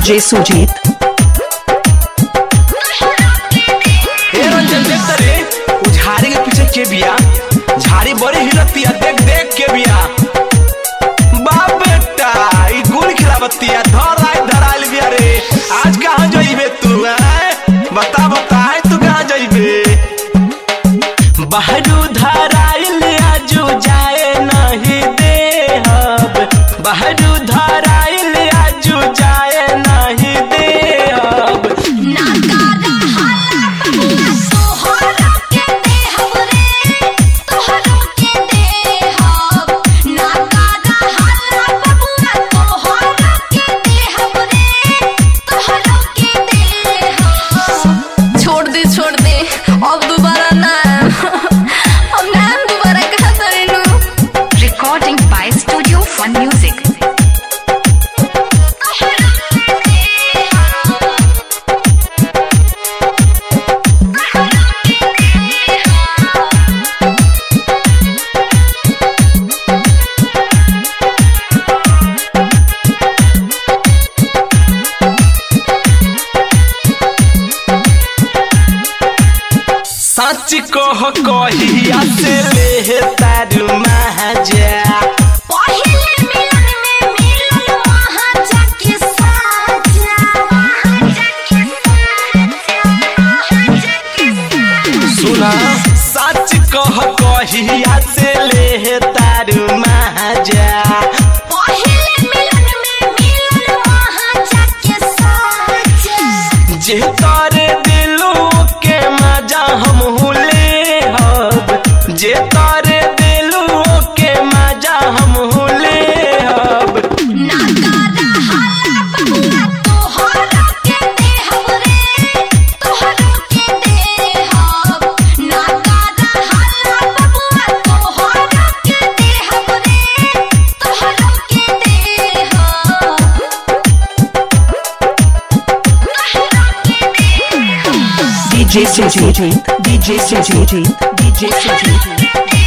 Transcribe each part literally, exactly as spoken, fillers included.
DJ Sujit. Ranjan देख रे झाड़ी के पीछे के बिया, झाड़ी बड़ी हिलतिया, देख देख के बिया। बाप बेटा ई गुल खिलावतिया, धर आई धराइल बिया रे। आज कहाँ जाइबे तू? बता बता तू कहाँ जाइबे? बाहरू धराइल आजू जाए नहीं देहब, बाहरू धराइल आजू जाए नहीं देहब। छोड़ दे छोड़ दे अब दोबारा ना हम ना दोबारा कहा करेनु। Recording by Studio Fun Music. सच कह कहिया से ले तारू महाजा, पहले मिलन में मिलन महाजा के साजा, महाजा के साजा। सुना सच कह कहिया से ले तारू महाजा, पहले मिलन में मिलन महाजा के साजा। जे तारे दिलो के मजा हम हुले हब, जे तारे दिलो के मजा हम हुले हब। ना कादा हाला बबुआ तोहरा के देहब रे, तोहरा के देहब। ना कादा हाला बबुआ तोहरा के देहब रे, तोहरा के देहब। DJ Sujeet, DJ Sujeet, DJ Sujeet.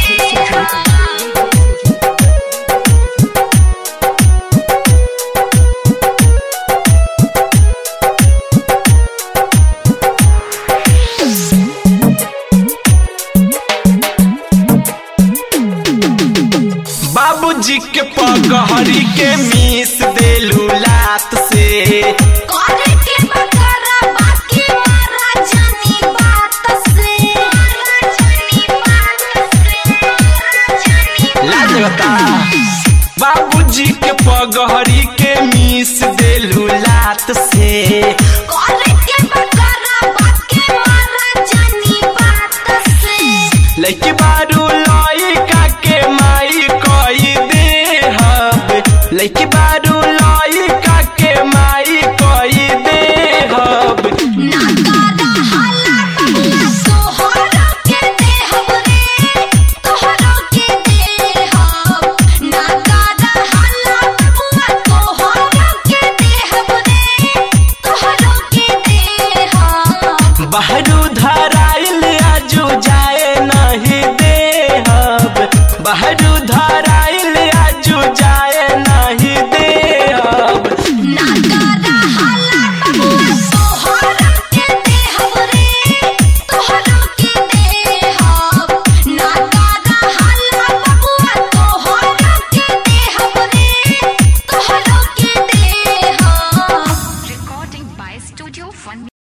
बाबूजी के पगहरी के मीस देलू लात से, करे के बकरा बाकी मारा जानी बात से, मारा जानी बात से, मारा जानी लाज बता। बाबूजी के पगहरी के मीस देलू लात से, करे के बकरा बाकी मारा जानी बात से। लइकी बारू लइका के माई कई देहब, लइकी बारू लइका के माई कई देहब। ना कादा हाला बबुआ तोहरा के देहब रे, तोहरा के देहब। ना कादा हाला बबुआ तोहरा के देहब रे, तोहरा के देहब। बाहरू धराइल आजू जाए नहीं देहब, बाहरू धराइल आजू जाए नहीं देहब। ना कादा हाला बबुआ तोहरा के देहब रे, तोहरा के देहब। ना कादा हाला बबुआ तोहरा के देहब रे, तोहरा के देहब। Recording by Studio Fun